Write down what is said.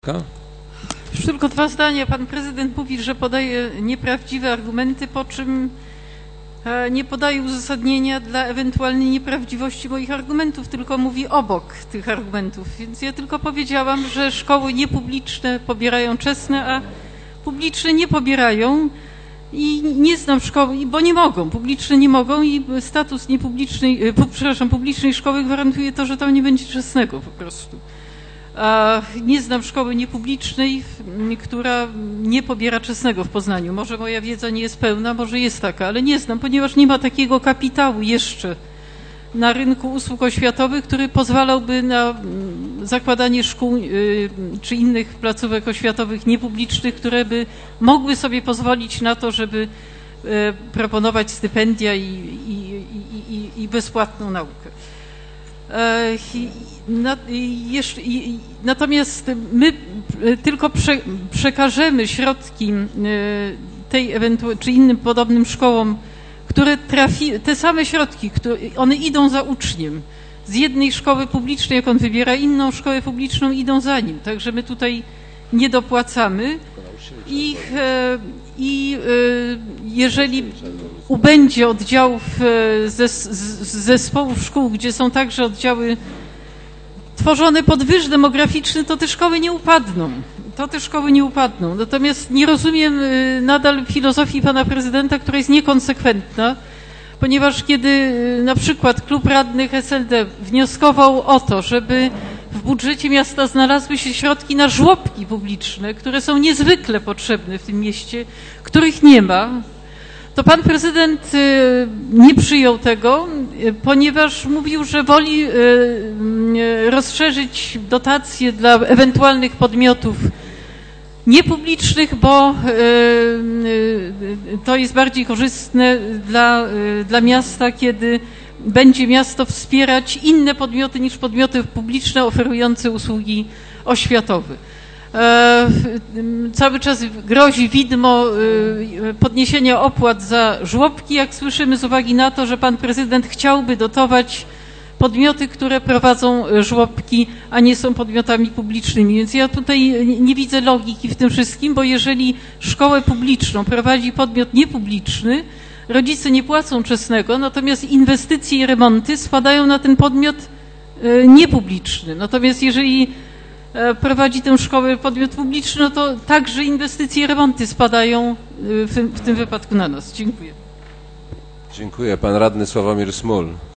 Szydłowska. Już tylko dwa zdania. Pan prezydent mówi, że podaje nieprawdziwe argumenty, po czym nie podaje uzasadnienia dla ewentualnej nieprawdziwości moich argumentów, tylko mówi obok tych argumentów. Więc ja tylko powiedziałam, że szkoły niepubliczne pobierają czesne, a publiczne nie pobierają i nie znam szkoły, bo nie mogą, publiczne nie mogą i status publicznej szkoły gwarantuje to, że tam nie będzie czesnego po prostu. Nie znam szkoły niepublicznej, która nie pobiera czesnego w Poznaniu. Może moja wiedza nie jest pełna, może jest taka, ale nie znam, ponieważ nie ma takiego kapitału jeszcze na rynku usług oświatowych, który pozwalałby na zakładanie szkół czy innych placówek oświatowych niepublicznych, które by mogły sobie pozwolić na to, żeby proponować stypendia i bezpłatną naukę. Natomiast my tylko przekażemy środki tej czy innym podobnym szkołom, które te same środki, one idą za uczniem. Z jednej szkoły publicznej, jak on wybiera inną szkołę publiczną, idą za nim. Także my tutaj nie dopłacamy i jeżeli ubędzie oddziałów z zespołów szkół, gdzie są także oddziały tworzone pod wyż demograficzny, to te szkoły nie upadną. Natomiast nie rozumiem nadal filozofii pana prezydenta, która jest niekonsekwentna, ponieważ kiedy na przykład klub radnych SLD wnioskował o to, żeby w budżecie miasta znalazły się środki na żłobki publiczne, które są niezwykle potrzebne w tym mieście, których nie ma, to pan prezydent nie przyjął tego, ponieważ mówił, że woli rozszerzyć dotacje dla ewentualnych podmiotów niepublicznych, bo to jest bardziej korzystne dla miasta, kiedy będzie miasto wspierać inne podmioty niż podmioty publiczne oferujące usługi oświatowe. Cały czas grozi widmo podniesienia opłat za żłobki, jak słyszymy, z uwagi na to, że pan prezydent chciałby dotować podmioty, które prowadzą żłobki, a nie są podmiotami publicznymi. Więc ja tutaj nie widzę logiki w tym wszystkim, bo jeżeli szkołę publiczną prowadzi podmiot niepubliczny, rodzice nie płacą czesnego, natomiast inwestycje i remonty spadają na ten podmiot niepubliczny. Natomiast jeżeli prowadzi tę szkołę podmiot publiczny, no to także inwestycje i remonty spadają w tym wypadku na nas. Dziękuję. Dziękuję. Pan radny Sławomir Smul.